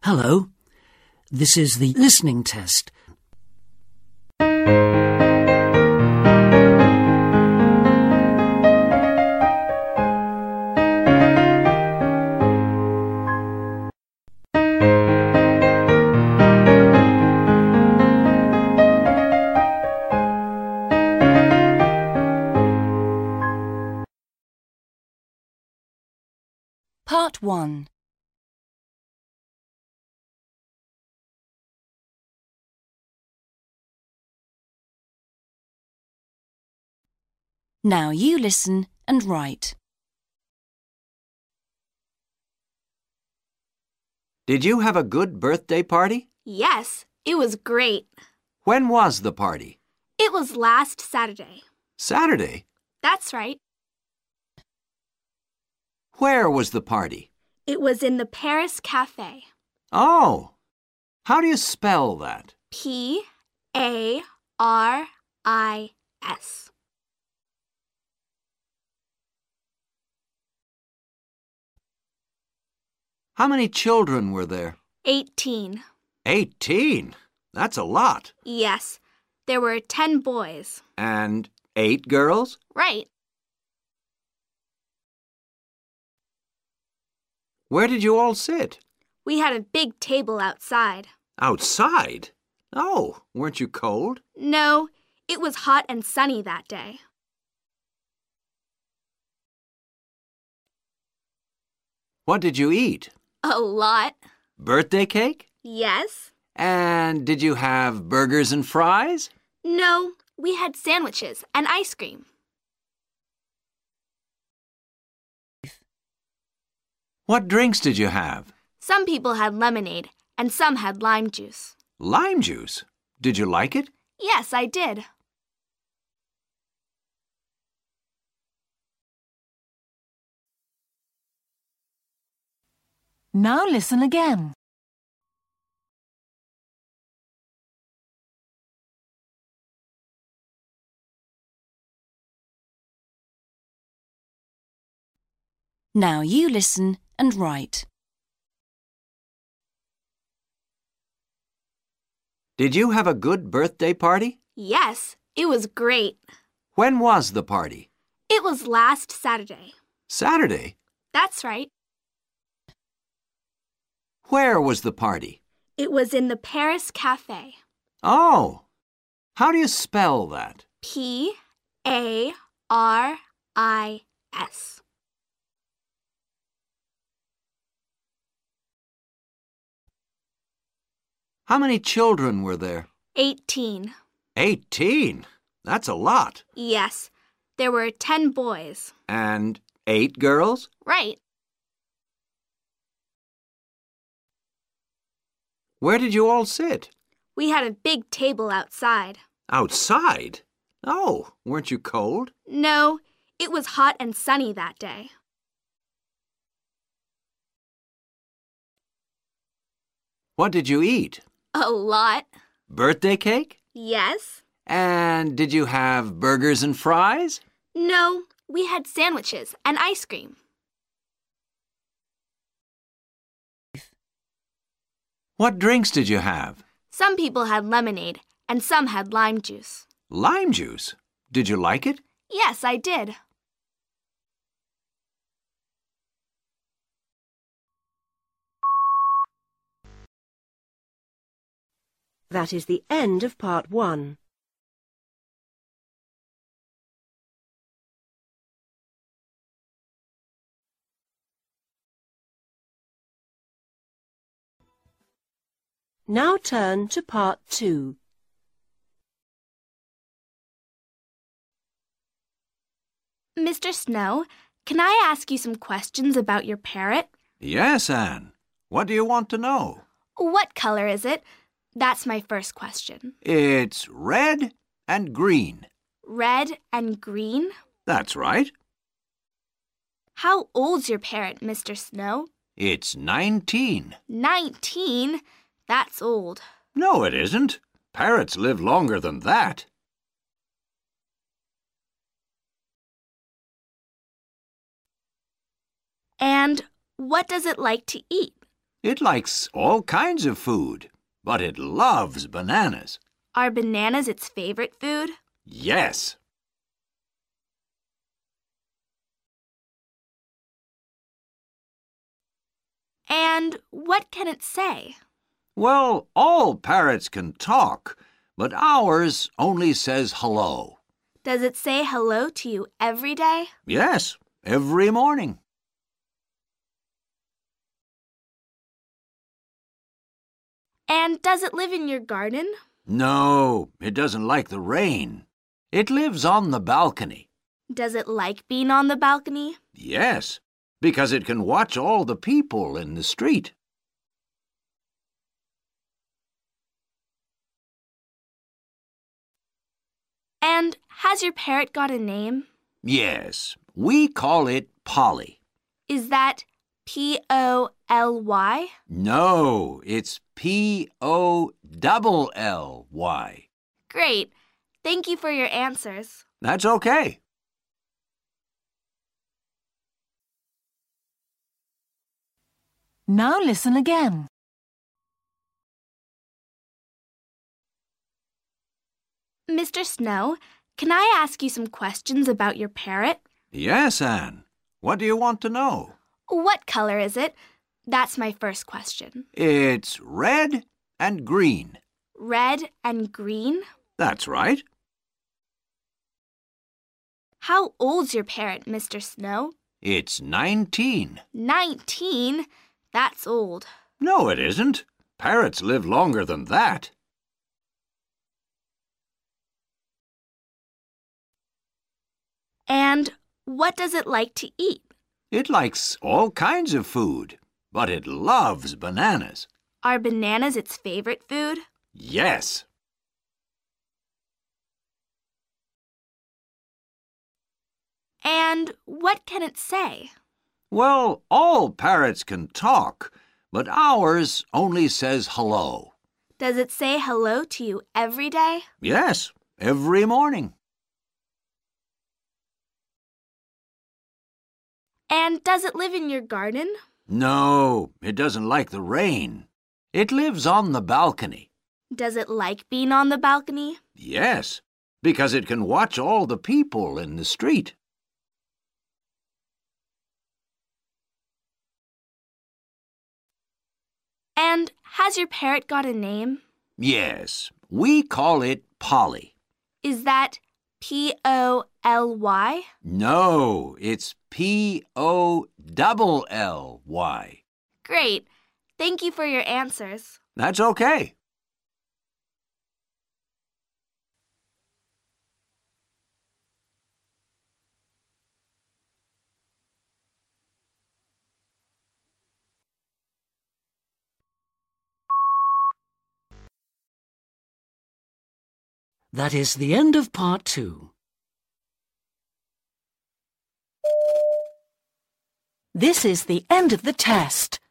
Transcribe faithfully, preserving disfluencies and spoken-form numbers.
Hello, this is the listening test. Part one. Now you listen and write. Did you have a good birthday party? Yes, it was great. When was the party? It was last Saturday. Saturday? That's right. Where was the party? It was in the Paris Cafe. Oh, how do you spell that? P A R I S. How many children were there? Eighteen. Eighteen? That's a lot. Yes, there were ten boys. And eight girls? Right. Where did you all sit? We had a big table outside. Outside? Oh, weren't you cold? No, it was hot and sunny that day. What did you eat? A lot. Birthday cake? Yes. And did you have burgers and fries? No, we had sandwiches and ice cream. What drinks did you have? Some people had lemonade and some had lime juice. Lime juice? Did you like it? Yes, I did. Now listen again. Now you listen and write. Did you have a good birthday party? Yes, it was great. When was the party? It was last Saturday. Saturday? That's right. Where was the party? It was in the Paris Cafe. Oh, how do you spell that? P A R I S. How many children were there? Eighteen. Eighteen? That's a lot. Yes, there were ten boys. And eight girls? Right. Where did you all sit? We had a big table outside. Outside? Oh, weren't you cold? No, it was hot and sunny that day. What did you eat? A lot. Birthday cake? Yes. And did you have burgers and fries? No, we had sandwiches and ice cream. What drinks did you have? Some people had lemonade and some had lime juice. Lime juice? Did you like it? Yes, I did. That is the end of part one. Now turn to part two. Mister Snow, can I ask you some questions about your parrot? Yes, Anne. What do you want to know? What color is it? That's my first question. It's red and green. Red and green? That's right. How old's your parrot, Mister Snow? It's nineteen. Nineteen? That's old. No, it isn't. Parrots live longer than that. And what does it like to eat? It likes all kinds of food, but it loves bananas. Are bananas its favorite food? Yes. And what can it say? Well, all parrots can talk, but ours only says hello. Does it say hello to you every day? Yes, every morning. And does it live in your garden? No, it doesn't like the rain. It lives on the balcony. Does it like being on the balcony? Yes, because it can watch all the people in the street. And has your parrot got a name? Yes, we call it Polly. Is that P O L Y? No, it's P O L L Y. Great. Thank you for your answers. That's okay. Now listen again. Mister Snow, can I ask you some questions about your parrot? Yes, Anne. What do you want to know? What color is it? That's my first question. It's red and green. Red and green? That's right. How old's your parrot, Mister Snow? It's nineteen. Nineteen? That's old. No, it isn't. Parrots live longer than that. And what does it like to eat? It likes all kinds of food, but it loves bananas. Are bananas its favorite food? Yes. And what can it say? Well, all parrots can talk, but ours only says hello. Does it say hello to you every day? Yes, every morning. And does it live in your garden? No, it doesn't like the rain. It lives on the balcony. Does it like being on the balcony? Yes, because it can watch all the people in the street. And has your parrot got a name? Yes, we call it Polly. Is that P O L Y? No, it's P O L L Y. Great. Thank you for your answers. That's okay. That is the end of part two. This is the end of the test.